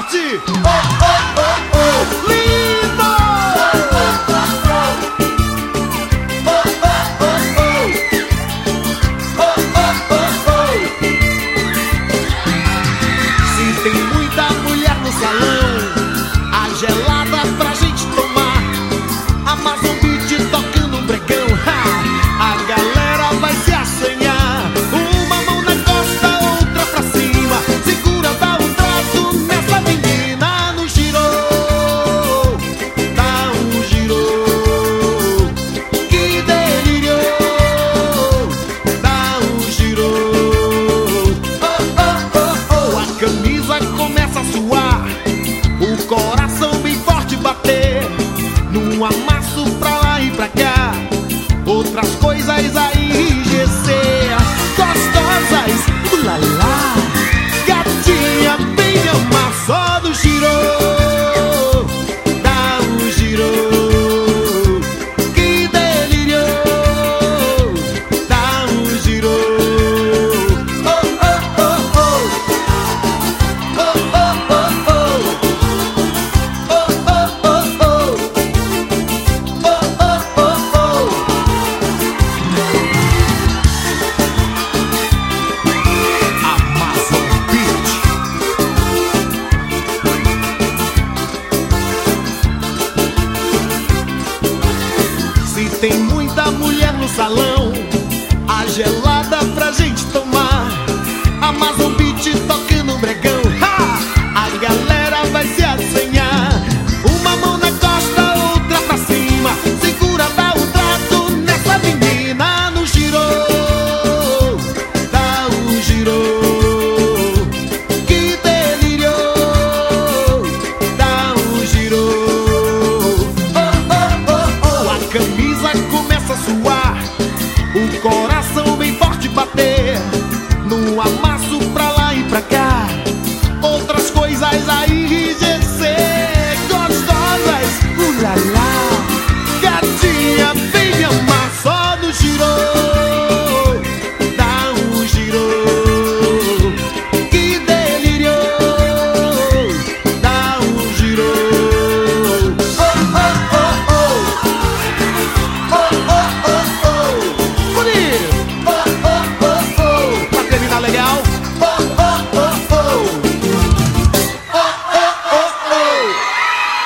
forte! Oh, oh, oh, oh! Lindo! Oh, oh, oh, oh! Oh, oh, oh, oh! Se tem muita mulher no salão, a gelada pra gente tomar, Amazon Beat tocando um brecão, a galera vai se assanhar. Uma mão na costa, outra pra cima, segura, dá um trato nessa menina. No girou, dá um girou, que delírio, dá um girou. Oh, oh, oh, oh, a camisa começa a suar, o coração bem forte bater, num amasso pra lá e pra cá, outras coisas aí, GC, gostosas, ulalá, gatinha bem me amar, só do girou, dá um girou, que delírio, dá um girou. Oh, oh, oh, oh, oh, oh, oh, oh, oh, oh, oh. Se tem muita mulher no salão, a gelada pra gente tomar, Amazon Beat tocando um bregão.